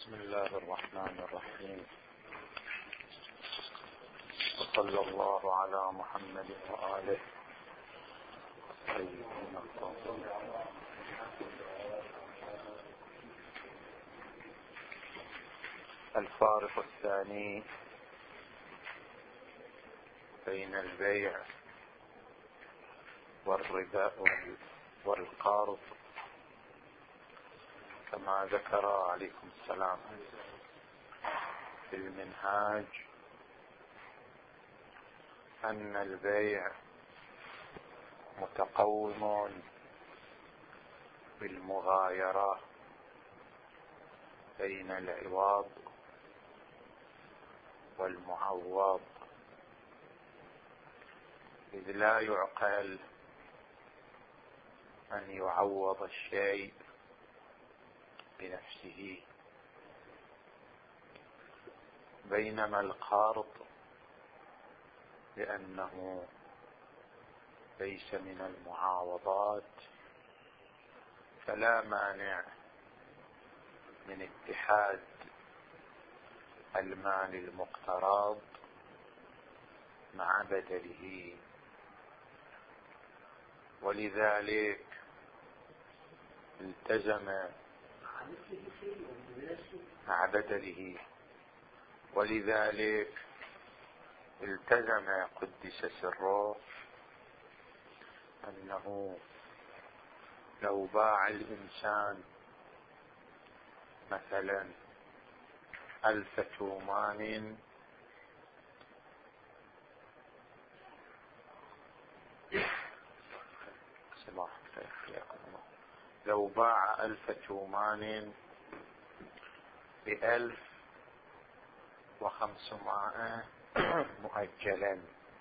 بسم الله الرحمن الرحيم، وصلى الله على محمد وآله سيدنا الطاهرين. الفارق الثاني بين البيع والربا والقرض كما ذكر عليكم السلام في المنهاج أن البيع متقوم بالمغايرة بين العوض والمعوض، إذ لا يعقل أن يعوض الشيء بنفسه، بينما القرض لأنه ليس من المعاوضات فلا مانع من اتحاد المال المقترض مع بدله، ولذلك التزم مع بدله، ولذلك التزم قدس سره أنه لو باع الإنسان مثلا 1000 تومان لو باع 1000 تومان ب1500 مؤجلا،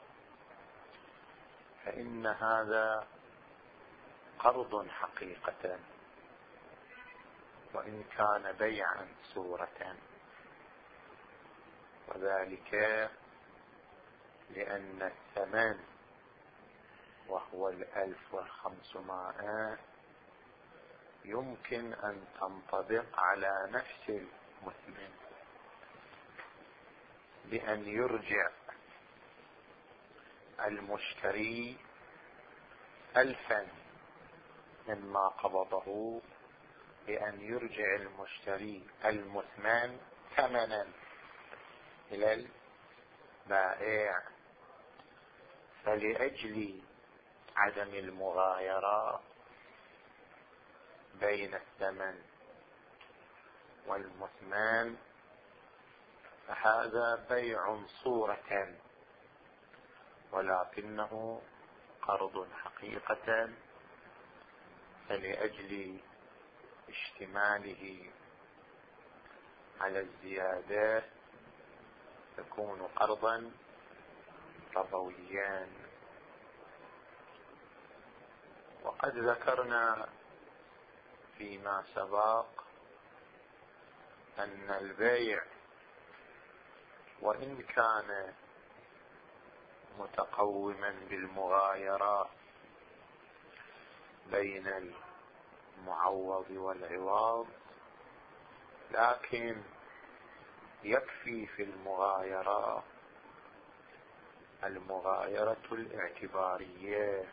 فإن هذا قرض حقيقة وإن كان بيعا صورة، وذلك لأن الثمن وهو 1500 يمكن أن تنطبق على نفس المثمن بأن يرجع المشتري 1000 مما قبضه، بأن يرجع المشتري المثمن ثمنا إلى البائع. فلأجل عدم المغايرة بين الثمن والمثمن فهذا بيع صورة ولكنه قرض حقيقة، فلأجل اشتماله على الزيادة يكون قرضا ربويا. وقد ذكرنا فيما سبق أن البيع وإن كان متقوما بالمغايرة بين المعوض والعوض، لكن يكفي في المغايرة الاعتبارية،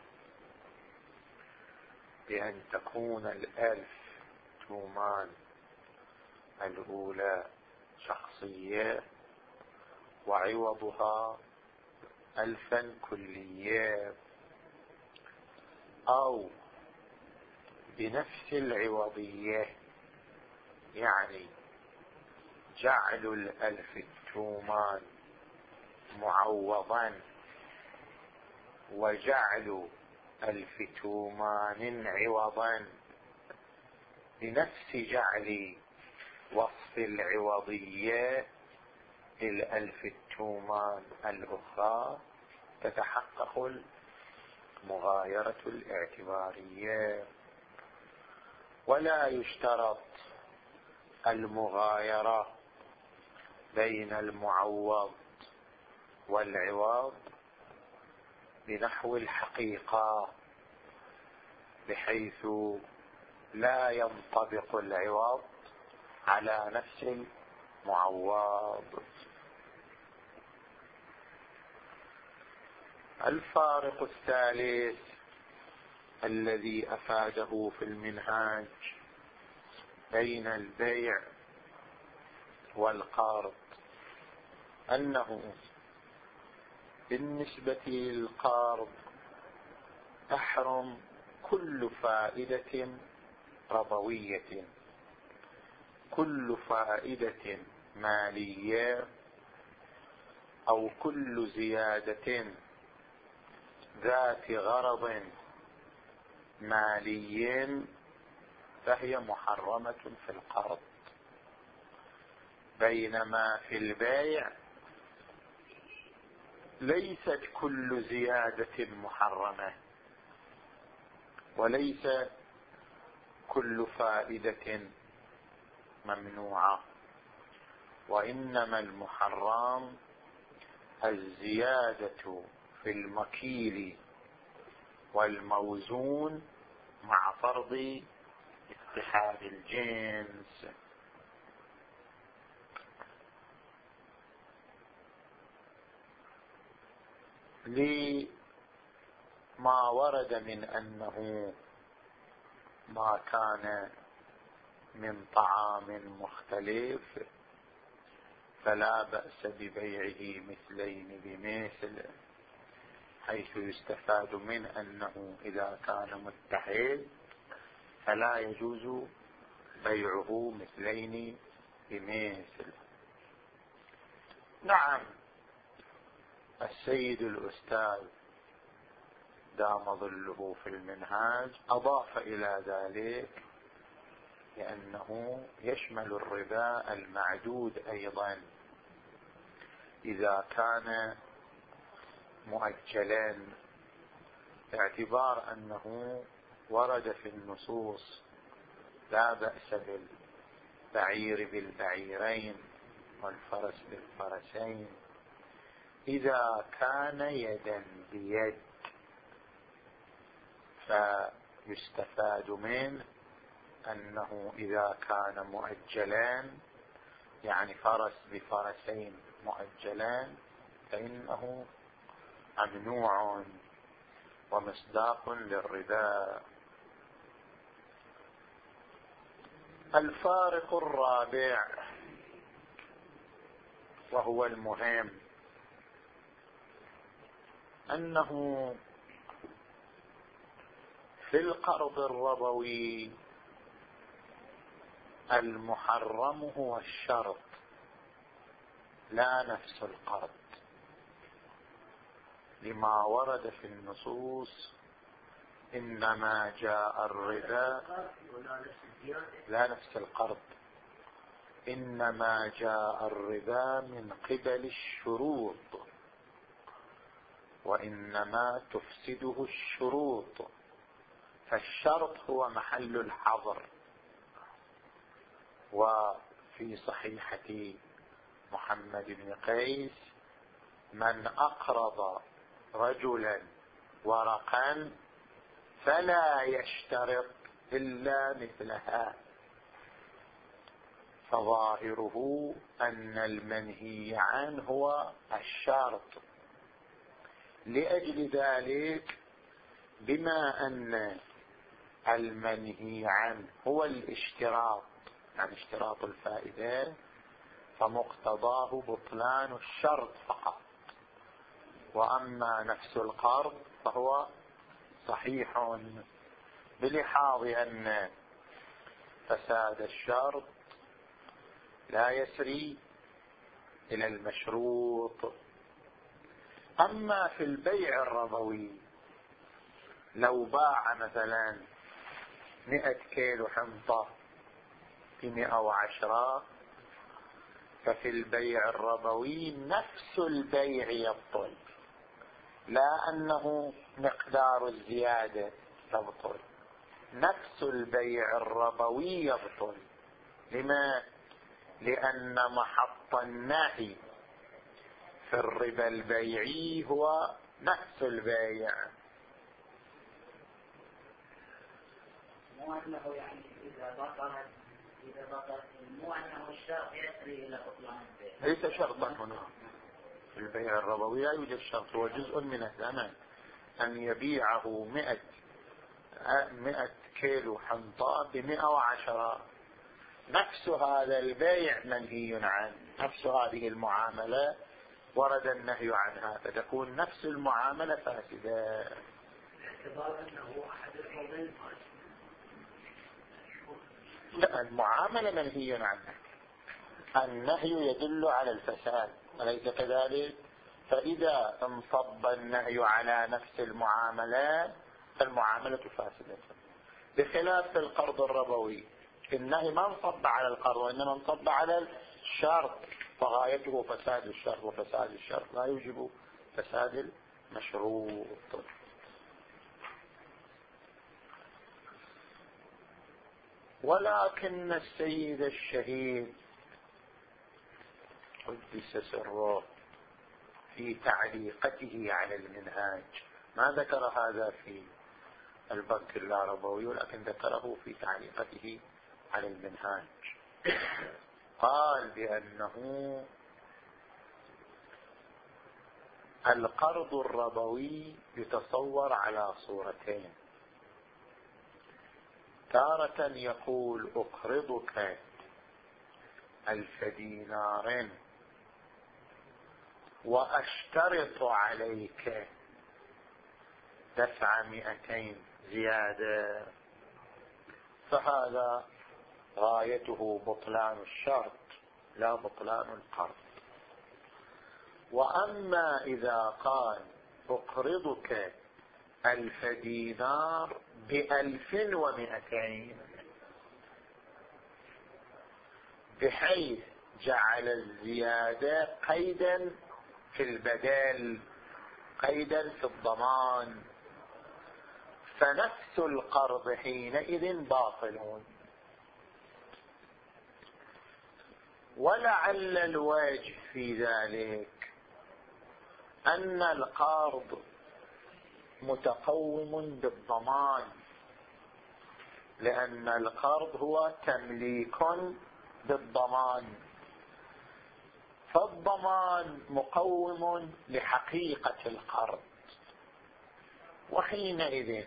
بأن تكون 1000 تومان الأولى شخصية وعوضها 1000 كلية، أو بنفس العوضية، يعني جعل 1000 تومان معوضا وجعل 1000 تومان عوضا بنفس جعل وصف العوضية ل1000 تومان الأخرى، تتحقق المغايرة الاعتبارية. ولا يشترط المغايرة بين المعوض والعوض بنحو الحقيقة، بحيث لا ينطبق العوض على نفس المعوض. الفارق الثالث الذي أفاده في المنهاج بين البيع والقرض أنه بالنسبة للقرض تحرم كل فائدة ربوية، كل فائدة مالية أو كل زيادة ذات غرض مالي فهي محرمة في القرض، بينما في البيع ليست كل زيادة محرمة وليس كل فائدة ممنوعة، وإنما المحرم الزيادة في المكيل والموزون مع فرض اتحاد الجنس. لما ورد من أنه ما كان من طعام مختلف فلا بأس ببيعه مثلين بمثل، حيث يستفاد من أنه إذا كان متحد فلا يجوز بيعه مثلين بمثل. نعم، السيد الأستاذ دام ظله في المنهاج أضاف إلى ذلك لأنه يشمل الربا المعدود أيضا إذا كان مؤجلا، باعتبار أنه ورد في النصوص لا بأس بالبعير بالبعيرين والفرس بالفرسين إذا كان يدا بيد، فيستفاد منه أنه إذا كان مؤجلان يعني فرس بفرسين مؤجلان فإنه ممنوع ومصداق للربا. الفارق الرابع وهو المهم أنه في القرض الربوي المحرم هو الشرط لا نفس القرض، لما ورد في النصوص إنما جاء الربا لا نفس القرض، إنما جاء الربا من قبل الشروط وإنما تفسده الشروط، فالشرط هو محل الحظر. وفي صحيحة محمد بن قيس من أقرض رجلا ورقا فلا يشترط إلا مثلها، فظاهره أن المنهي عنه هو الشرط. لأجل ذلك بما أن المنهي عنه هو الاشتراط يعني اشتراط الفائدة فمقتضاه بطلان الشرط فقط، وأما نفس القرض فهو صحيح بلحاظ أن فساد الشرط لا يسري إلى المشروط. أما في البيع الربوي لو باع مثلا 100 كيلو حنطة ب110، ففي البيع الربوي نفس البيع يبطل، لا أنه مقدار الزيادة يبطل، نفس البيع الربوي يبطل. لما؟ لأن محط النهي في الربا البيعي هو نفس البيع. مو أنه يعني إذا بطلت مو أن ليس شرطا هنا في البيع الربوي، لا يوجد شرط، هو جزء من الثمن. أن يبيعه 100 كيلو حنطة ب110، نفس هذا البيع منهي عنه، نفس هذه المعاملة ورد النهي عنها، فتكون نفس المعاملة فاسدة. لا، المعاملة منهي عنها، النهي يدل على الفساد، أليس كذلك؟ فإذا انصب النهي على نفس المعاملة فالمعاملة فاسدة، بخلاف القرض الربوي النهي ما انصب على القرض وإنما انصب على الشرط، فغايته فساد الشرط، وفساد الشرط لا يوجب فساد المشروط. ولكن السيد الشهيد قدس سره في تعليقته على المنهاج ما ذكر هذا في البنك اللاربوي، ولكن ذكره في تعليقته على المنهاج. قال بأنه القرض الربوي يتصور على صورتين، تارة يقول أقرضك 1000 دينار وأشترط عليك دفع 200 زيادة، فهذا غايته بطلان الشرط لا بطلان القرض. وأما إذا قال أقرضك 1000 دينار ب1200 بحيث جعل الزيادة قيدا في البدل، قيدا في الضمان، فنفس القرض حينئذ باطل. ولعل الواجب في ذلك أن القرض متقوم بالضمان، لأن القرض هو تمليك بالضمان، فالضمان مقوم لحقيقة القرض. وحينئذ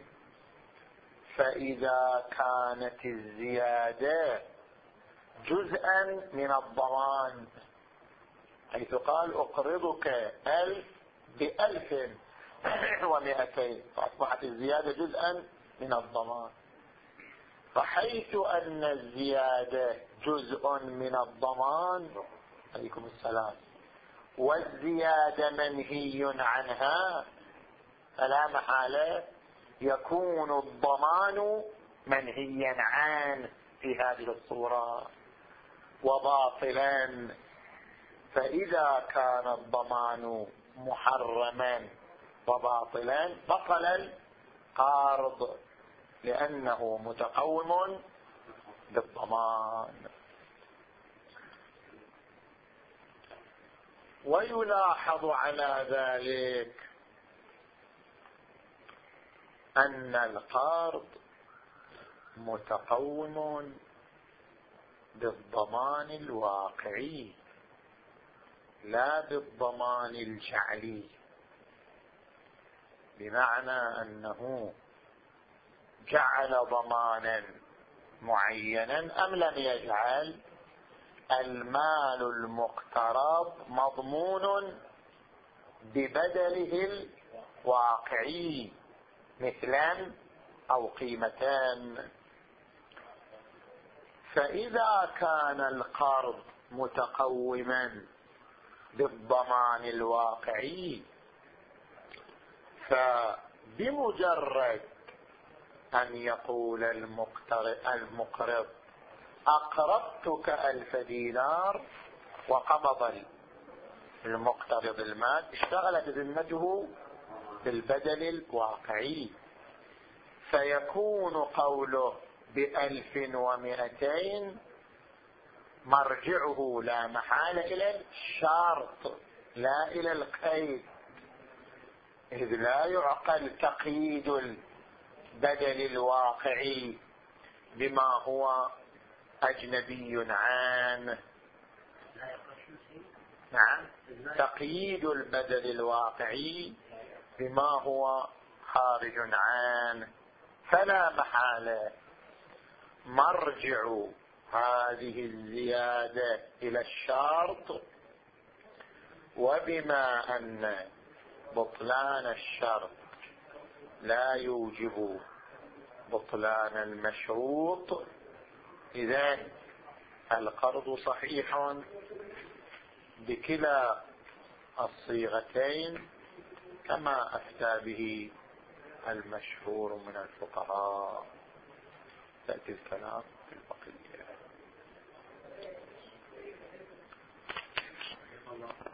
فإذا كانت الزيادة جزءا من الضمان، حيث قال أقرضك 1000 ب1200، فأصبحت الزيادة جزءا من الضمان، فحيث أن الزيادة جزء من الضمان عليكم السلام والزيادة منهي عنها، فلا محالة يكون الضمان منهيا عنه في هذه الصورة وباطلا. فإذا كان الضمان محرما وباطلا بطل القرض، لأنه متقوم بالضمان. ويلاحظ على ذلك أن القرض متقوم بالضمان الواقعي لا بالضمان الجعلي، بمعنى أنه جعل ضمانا معينا أم لم يجعل، المال المقترض مضمون ببدله الواقعي مثلا أو قيمتان. فإذا كان القرض متقوما بالضمان الواقعي، فبمجرد أن يقول المقرض أقرضتك 1000 دينار وقبض المقترض المال، اشتغلت ذمته بالبدل الواقعي، فيكون قوله 1200 مرجعه لا محالة إلى الشرط لا إلى القيد، إذ لا يعقل تقييد البدل الواقعي بما هو أجنبي عنه نعم، تقييد البدل الواقعي بما هو خارج عنه، فلا محالة مرجع هذه الزيادة إلى الشرط. وبما أن بطلان الشرط لا يوجب بطلان المشروط، إذن القرض صحيح بكلا الصيغتين كما أفتى به المشهور من الفقهاء. تأتي الكلام في البقية.